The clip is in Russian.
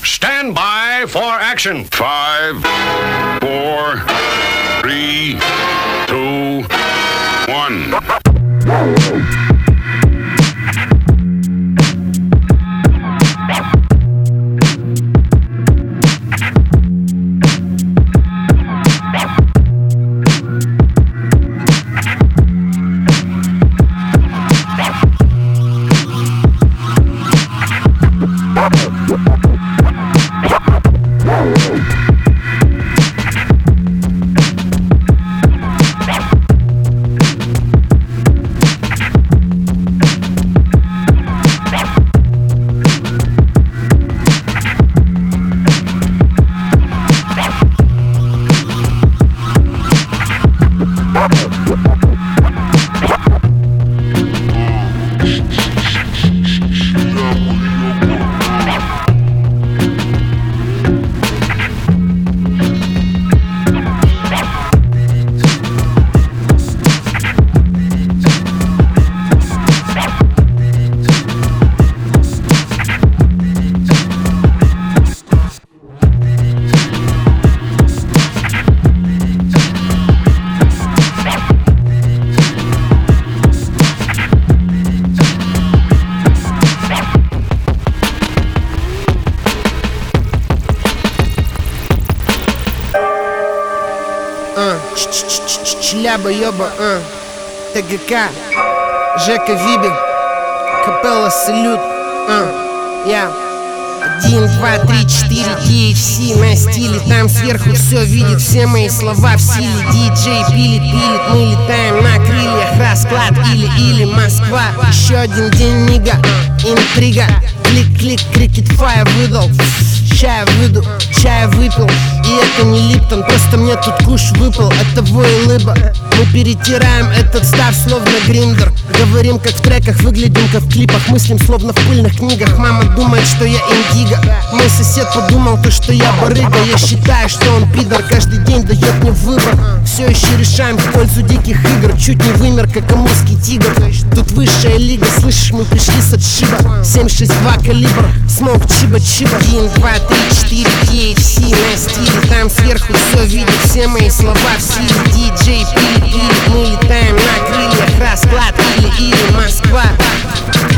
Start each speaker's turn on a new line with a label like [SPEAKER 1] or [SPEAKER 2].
[SPEAKER 1] Stand by for action. 5, 4, 3, 2, 1.
[SPEAKER 2] Шляба, ёба, ТГК, Жека Вибин, Капелла Салют, я 1, 2, 3, 4, THC на стиле. Там сверху все видит, все мои слова в силе. Диджей пилит, мы летаем на крыльях. Расклад или Москва. Еще один день нига, интрига. Клик, крикет, фая выдал. Чая выйду, чая выпил. И это не Липтон, просто мне тут куш выпал. Это вой лыба. Мы перетираем этот став, словно гриндер. Говорим как в треках, выглядим как в клипах. Мыслим словно в пыльных книгах. Мама думает, что я индиго. Мой сосед подумал то, что я барыга. Я считаю, что он пидор, каждый день дает мне выбор. Все еще решаем в пользу диких игр. Чуть не вымер, как амурский тигр. Тут высшая лига, слышишь, мы пришли с отшиба. 7,62 калибр, смог чиба-чиба. 1, 2, 3, 4, THC на стиле. Там сверху все видит, все мои слова в силе. Диджей пилит, мы летаем на крыльях. Расклад или Москва.